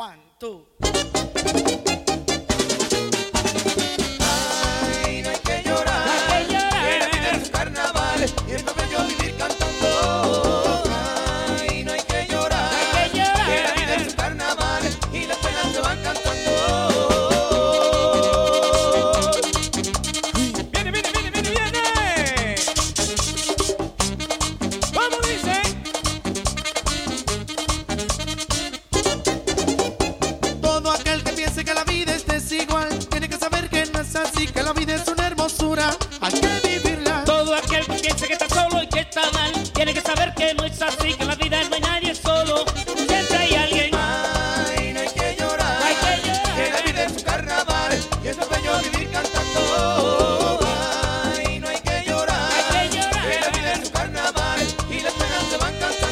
1, 2. Ay, no hay que llorar, que la vida es un carnaval y es bello vivir cantando. Ay, no hay que llorar, que la vida es un carnaval y las penas se van cantando. Viene, viene, viene, viene, viene. ¿Cómo dice? Todo aquel que piense que la vida es desigual tiene que saber que no es así, que la vida es una hermosura, hay que vivirla. Todo aquel que piense que está solo y que está mal tiene que saber que no es así, que en la vida no hay nadie solo, siempre hay alguien. Ay, no hay que llorar, que la vida es un carnaval y es bello vivir cantando. Ay, no hay que llorar, que la vida es un carnaval y las penas se van cantando.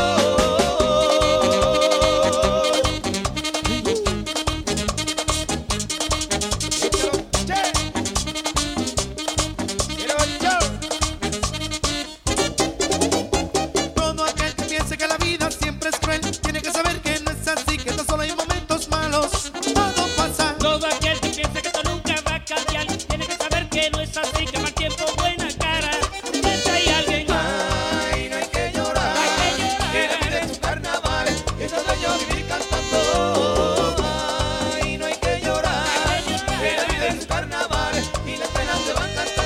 Todo aquel que piense que la vida siempre es cruel tiene que saber que no es así, que no solo hay momentos malos, todo pasa. Todo aquel que piense que esto nunca va a cambiar tiene que saber que no es así, que mal tiempo buena cara, siempre hay alguien. Ay, no hay que llorar, que la vida es un carnaval y es bello vivir cantando. Ay, no hay que llorar, que la vida es un carnaval y las penas se van cantando.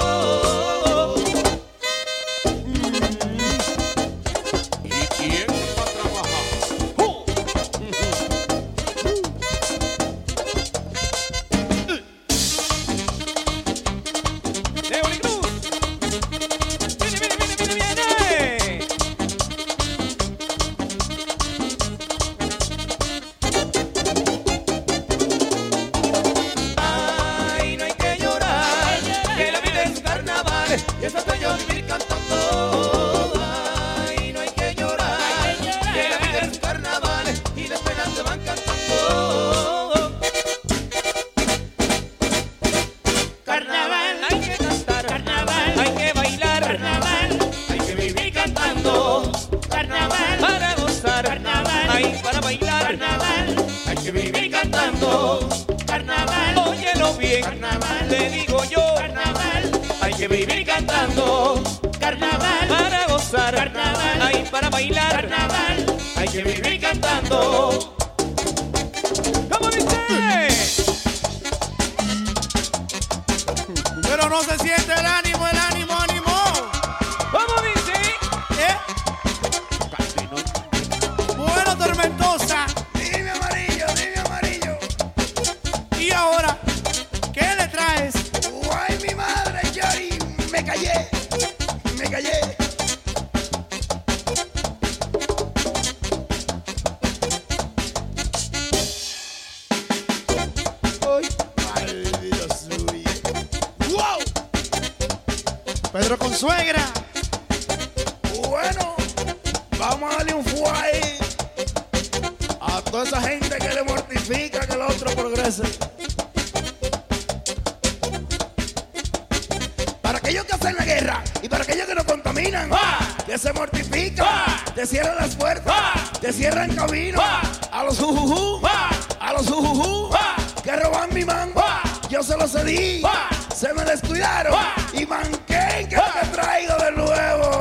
¿Y quién va a trabajar? Leoli Cruz. Viene, viene, viene, viene, viene. Ay, no hay que llorar, que la vida es un carnaval y es bello vivir cantando. Ay, no hay que llorar, que la vida es un carnaval y las penas se van cantando. Carnaval, Hay que cantar, carnaval, hay que bailar, carnaval, hay que vivir cantando. carnaval, Para gozar, Carnaval. hay para bailar, carnaval, hay que vivir cantando. carnaval, Óyelo bien, Carnaval. te digo yo, carnaval, hay que vivir cantando. carnaval, Para gozar, Carnaval. hay para bailar, carnaval. hay que vivir cantando. ¿Cómo dice? Pero no se siente el ánimo, ánimo. ¿Cómo dice? ¿Eh? Bueno, Tormentosa. Dime amarillo, dime amarillo. ¿Y ahora? ¿Qué le traes? Ay, mi madre, Yori, me callé, me callé. Ay, maldito suyo. ¡Wow! Pedro con suegra. Bueno, vamos a darle un fuay a toda esa gente que le mortifica que el otro progrese. Para aquellos que hacen la guerra y para aquellos que nos contaminan, que se mortifican, te cierran las puertas, te cierran camino, a los jujujú, a los jujujú, que roban mi mango, yo se los cedí, se me descuidaron y manquén que te traigo de nuevo.